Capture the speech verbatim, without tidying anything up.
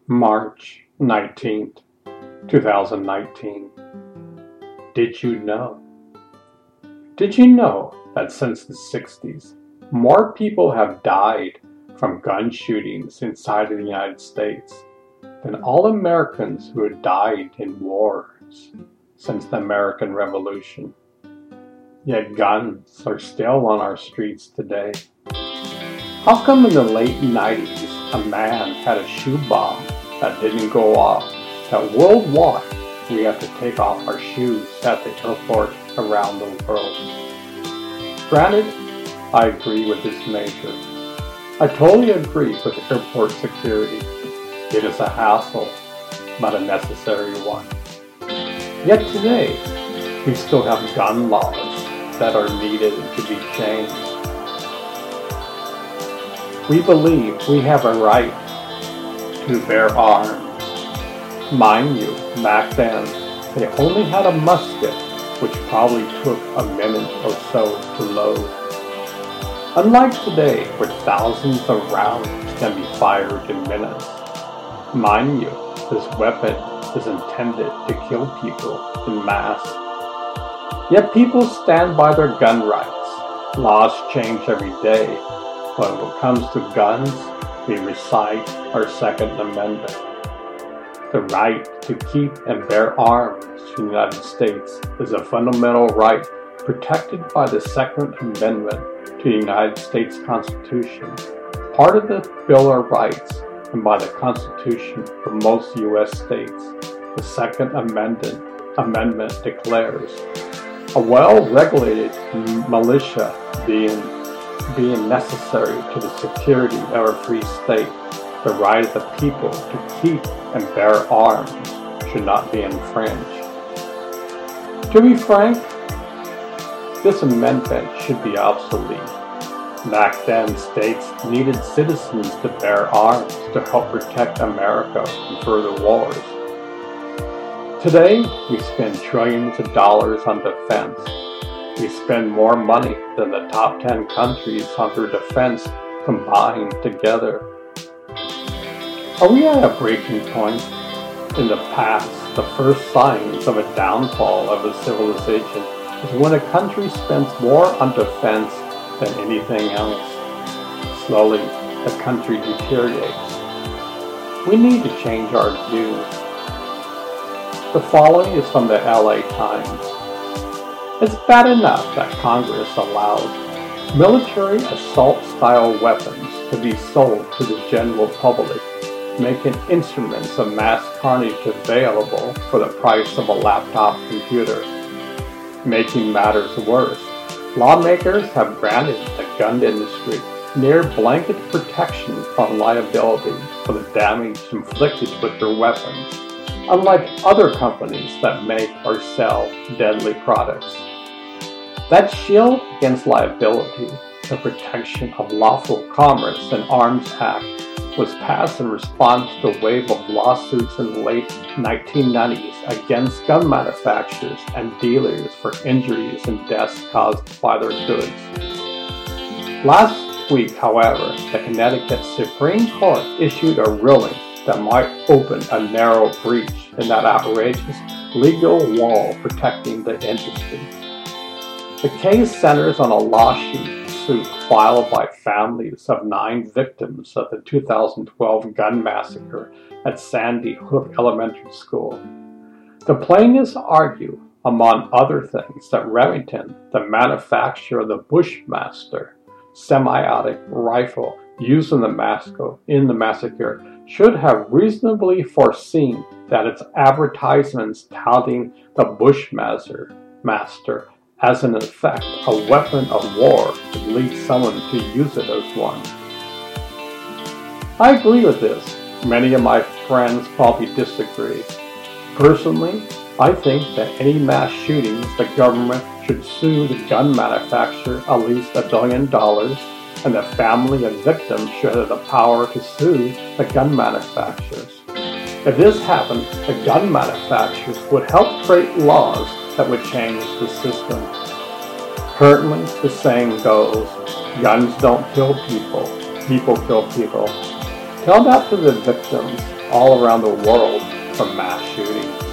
March nineteenth, twenty nineteen. Did you know? Did you know that since the sixties, more people have died from gun shootings inside of the United States than all Americans who had died in wars since the American Revolution? Yet guns are still on our streets today. How come in the late nineties a man had a shoe bomb that didn't go off, that worldwide we have to take off our shoes at the airport around the world? Granted, I agree with this measure. I totally agree with airport security. It is a hassle, but a necessary one. Yet today, we still have gun laws that are needed to be changed. We believe we have a right to bear arms. Mind you, back then, they only had a musket, which probably took a minute or so to load. Unlike today, where thousands of rounds can be fired in minutes. Mind you, this weapon is intended to kill people in mass. Yet people stand by their gun rights. Laws change every day. But when it comes to guns, we recite our Second Amendment. The right to keep and bear arms in the United States is a fundamental right protected by the Second Amendment to the United States Constitution, part of the Bill of Rights, and by the Constitution of most U S states. The Second Amendment, amendment declares a well-regulated militia being being necessary to the security of a free state, the right of the people to keep and bear arms should not be infringed. To be frank, this amendment should be obsolete. Back then, states needed citizens to bear arms to help protect America from further wars. Today, we spend trillions of dollars on defense. We spend more money than the top ten countries on their defense combined together. Are we at a breaking point? In the past, the first signs of a downfall of a civilization is when a country spends more on defense than anything else. Slowly, the country deteriorates. We need to change our views. The following is from the L A Times. It's bad enough that Congress allows military assault-style weapons to be sold to the general public, making instruments of mass carnage available for the price of a laptop computer. Making matters worse, lawmakers have granted the gun industry near blanket protection from liability for the damage inflicted with their weapons, unlike other companies that make or sell deadly products. That shield against liability, the Protection of Lawful Commerce and Arms Act, was passed in response to a wave of lawsuits in the late nineteen nineties against gun manufacturers and dealers for injuries and deaths caused by their goods. Last week, however, the Connecticut Supreme Court issued a ruling that might open a narrow breach in that outrageous legal wall protecting the industry. The case centers on a lawsuit suit filed by families of nine victims of the two thousand twelve gun massacre at Sandy Hook Elementary School. The plaintiffs argue, among other things, that Remington, the manufacturer of the Bushmaster semi-automatic rifle used in the massacre, in the massacre, should have reasonably foreseen that its advertisements touting the Bushmaster master as in effect a weapon of war would lead someone to use it as one. I agree with this. Many of my friends probably disagree. Personally, I think that any mass shootings, the government should sue the gun manufacturer at least a billion dollars, and the family of victims should have the power to sue the gun manufacturers. If this happened, the gun manufacturers would help create laws that would change the system. Currently, the saying goes, guns don't kill people, people kill people. Tell that to the victims all around the world from mass shootings.